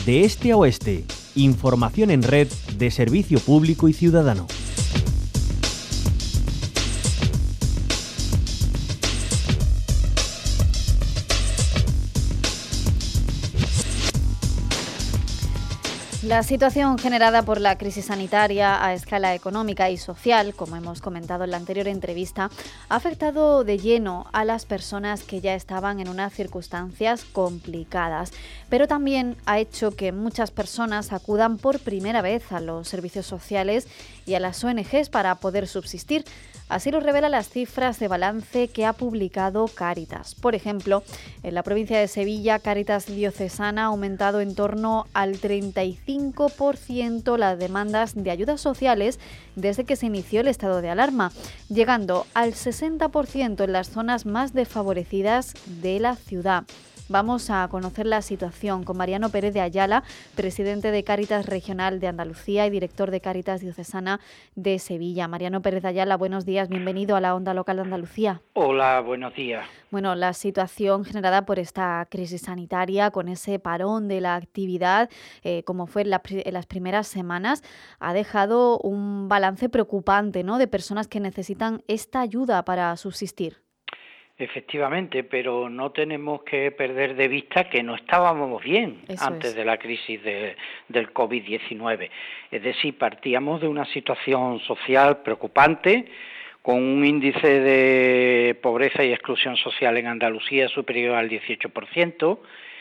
De este a oeste, información en red de servicio público y ciudadano. La situación generada por la crisis sanitaria a escala económica y social, como hemos comentado en la anterior entrevista, ha afectado de lleno a las personas que ya estaban en unas circunstancias complicadas, pero también ha hecho que muchas personas acudan por primera vez a los servicios sociales y a las ONGs para poder subsistir. Así lo revelan las cifras de balance que ha publicado Cáritas. Por ejemplo, en la provincia de Sevilla, Cáritas Diocesana ha aumentado en torno al 35% las demandas de ayudas sociales desde que se inició el estado de alarma, llegando al 60% en las zonas más desfavorecidas de la ciudad. Vamos a conocer la situación con Mariano Pérez de Ayala, presidente de Cáritas Regional de Andalucía y director de Cáritas Diocesana de Sevilla. Mariano Pérez de Ayala, buenos días, bienvenido a la Onda Local de Andalucía. Hola, buenos días. Bueno, la situación generada por esta crisis sanitaria, con ese parón de la actividad, como fue en las primeras semanas, ha dejado un balance preocupante, ¿no?, de personas que necesitan esta ayuda para subsistir. Efectivamente, pero no tenemos que perder de vista que no estábamos bien antes de la crisis del COVID-19. Es decir, partíamos de una situación social preocupante, con un índice de pobreza y exclusión social en Andalucía superior al 18%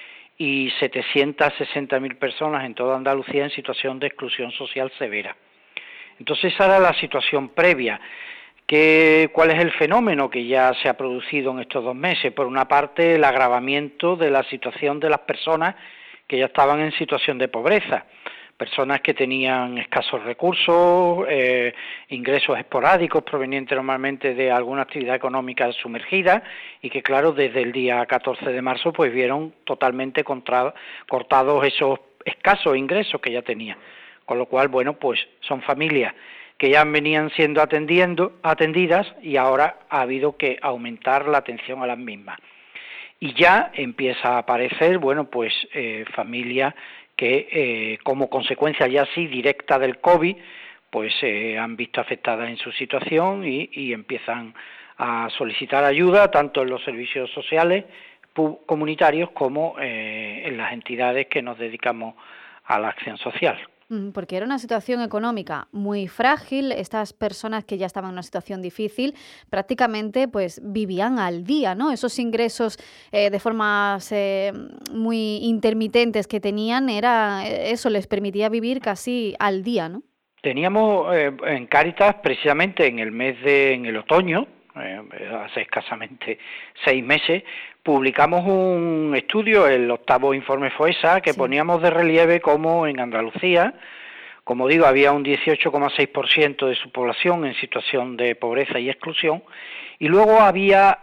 y 760.000 personas en toda Andalucía en situación de exclusión social severa. Entonces, esa era la situación previa. ¿Cuál es el fenómeno que ya se ha producido en estos 2 meses? Por una parte, el agravamiento de la situación de las personas que ya estaban en situación de pobreza, personas que tenían escasos recursos, ingresos esporádicos provenientes normalmente de alguna actividad económica sumergida y que, claro, desde el día 14 de marzo pues vieron totalmente cortados esos escasos ingresos que ya tenían. Con lo cual, bueno, pues son familias que ya venían siendo atendidas y ahora ha habido que aumentar la atención a las mismas. Y ya empieza a aparecer, bueno, pues familias que como consecuencia ya sí directa del COVID, pues se han visto afectadas en su situación y empiezan a solicitar ayuda tanto en los servicios sociales comunitarios como en las entidades que nos dedicamos a la acción social. Porque era una situación económica muy frágil. Estas personas que ya estaban en una situación difícil prácticamente pues vivían al día, ¿no? Esos ingresos de formas muy intermitentes que tenían, eso les permitía vivir casi al día, ¿no? Teníamos en Cáritas, precisamente en el otoño, hace escasamente 6 meses, publicamos un estudio, el 8º informe FOESA, que poníamos de relieve cómo en Andalucía, como digo, había un 18,6% de su población en situación de pobreza y exclusión, y luego había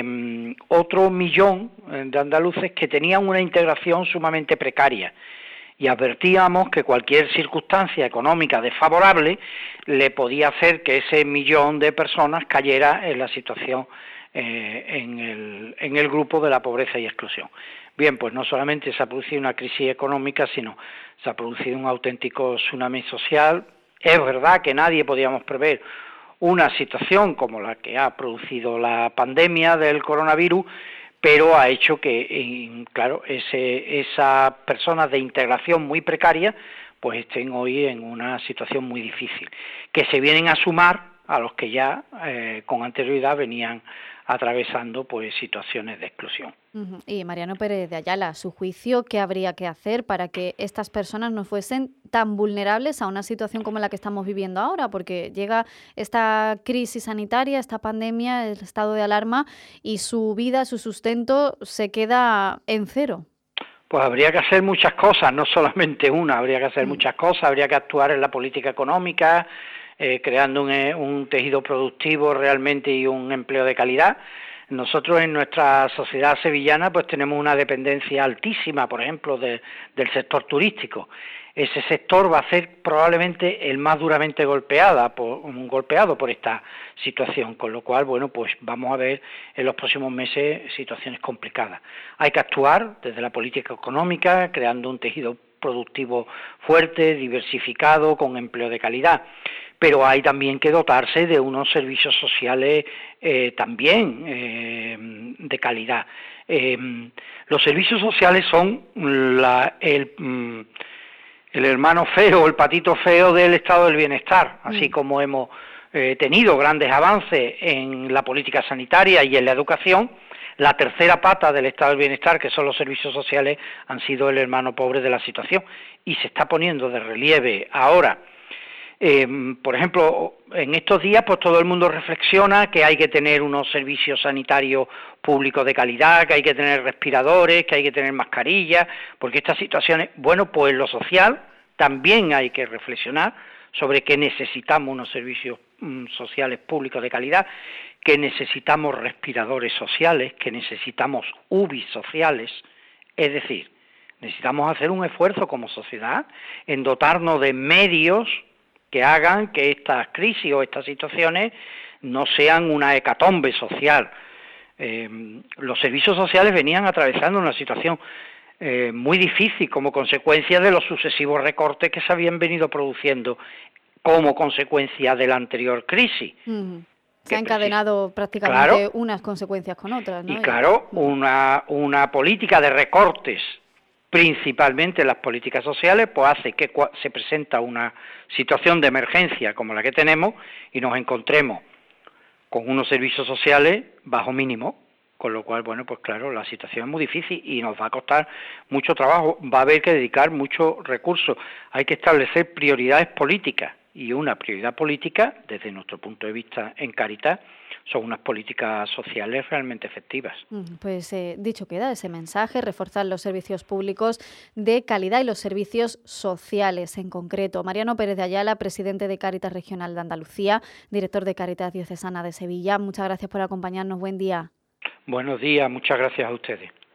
otro millón de andaluces que tenían una integración sumamente precaria. Y advertíamos que cualquier circunstancia económica desfavorable le podía hacer que ese millón de personas cayera en la situación, en el grupo de la pobreza y exclusión. Bien, pues no solamente se ha producido una crisis económica, sino se ha producido un auténtico tsunami social. Es verdad que nadie podíamos prever una situación como la que ha producido la pandemia del coronavirus, pero ha hecho que, claro, esas personas de integración muy precaria pues estén hoy en una situación muy difícil, que se vienen a sumar a los que ya con anterioridad venían atravesando pues situaciones de exclusión. Y Mariano Pérez de Ayala, a su juicio, ¿qué habría que hacer para que estas personas no fuesen tan vulnerables a una situación como la que estamos viviendo ahora? Porque llega esta crisis sanitaria, esta pandemia, el estado de alarma, y su vida, su sustento se queda en cero. Pues habría que hacer muchas cosas, no solamente una, habría que hacer muchas cosas, habría que actuar en la política económica, creando un tejido productivo realmente y un empleo de calidad. Nosotros en nuestra sociedad sevillana pues tenemos una dependencia altísima, por ejemplo, del sector turístico. Ese sector va a ser probablemente el más duramente golpeado por esta situación, con lo cual, bueno, pues vamos a ver en los próximos meses situaciones complicadas. Hay que actuar desde la política económica, creando un tejido productivo fuerte, diversificado, con empleo de calidad. Pero hay también que dotarse de unos servicios sociales también de calidad. Los servicios sociales son el hermano feo, el patito feo del estado del bienestar, así como hemos tenido grandes avances en la política sanitaria y en la educación. La tercera pata del estado del bienestar, que son los servicios sociales, han sido el hermano pobre de la situación, y se está poniendo de relieve ahora. Por ejemplo, en estos días pues todo el mundo reflexiona que hay que tener unos servicios sanitarios públicos de calidad, que hay que tener respiradores, que hay que tener mascarillas, porque estas situaciones, bueno, pues en lo social también hay que reflexionar sobre que necesitamos unos servicios sociales públicos de calidad, que necesitamos respiradores sociales, que necesitamos UBI sociales, es decir, necesitamos hacer un esfuerzo como sociedad en dotarnos de medios que hagan que estas crisis o estas situaciones no sean una hecatombe social. Los servicios sociales venían atravesando una situación muy difícil como consecuencia de los sucesivos recortes que se habían venido produciendo como consecuencia de la anterior crisis. Se ha encadenado prácticamente unas consecuencias con otras, ¿no? Y claro, una política de recortes, principalmente las políticas sociales, pues hace que se presenta una situación de emergencia como la que tenemos y nos encontremos con unos servicios sociales bajo mínimo, con lo cual, bueno, pues claro, la situación es muy difícil y nos va a costar mucho trabajo, va a haber que dedicar muchos recursos, hay que establecer prioridades políticas, y una prioridad política, desde nuestro punto de vista en Cáritas, son unas políticas sociales realmente efectivas. Pues dicho queda ese mensaje, reforzar los servicios públicos de calidad y los servicios sociales en concreto. Mariano Pérez de Ayala, presidente de Cáritas Regional de Andalucía, director de Cáritas Diocesana de Sevilla, muchas gracias por acompañarnos, buen día. Buenos días, muchas gracias a ustedes.